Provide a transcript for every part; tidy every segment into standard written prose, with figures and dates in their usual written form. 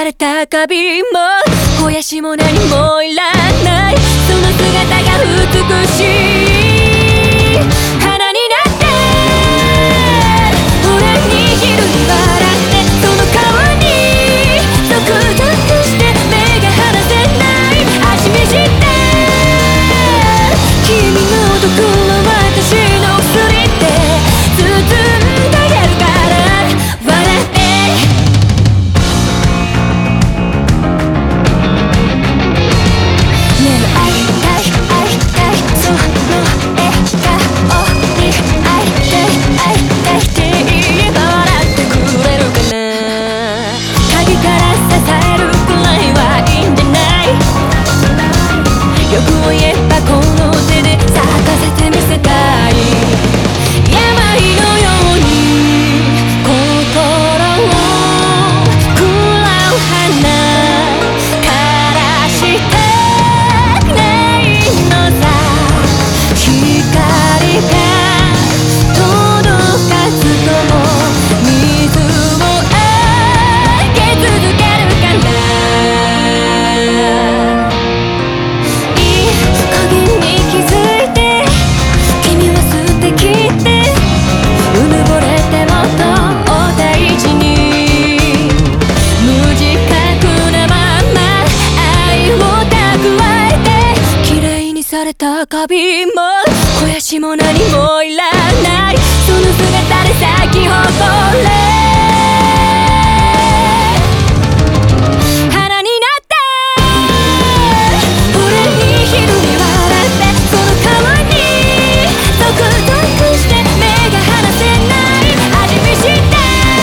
された花瓶も肥やしも何もいらない、その姿が美しい花になって俺に昼に笑ってその顔にゾクゾクして目が離せない味見して君の毒は私の薬って包んであげるから笑ってねえ会いたい会いたいその笑顔に会いたいって言えば笑ってくれるかな、鍵から支えるくらいはいいんじゃない、欲を言えばこの手で咲かせてみせたい、病のように心を喰らう花からしたくないのさ、光が届かずとも水をあげ続けるからいい加減に気づいて君は素敵ってうぬぼれてもっとお大事に無自覚なまま愛を蓄えて綺麗にされた花瓶も肥やしも何もいらない、その姿で咲き誇れ花になって俺に昼に笑ってその顔にゾクゾクして目が離せない味見して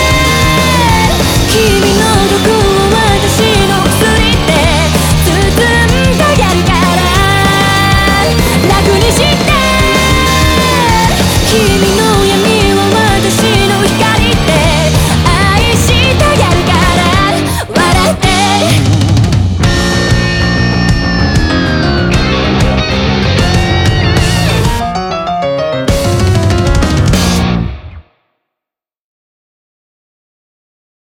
君の毒を私の薬って包んであげるから楽にして君の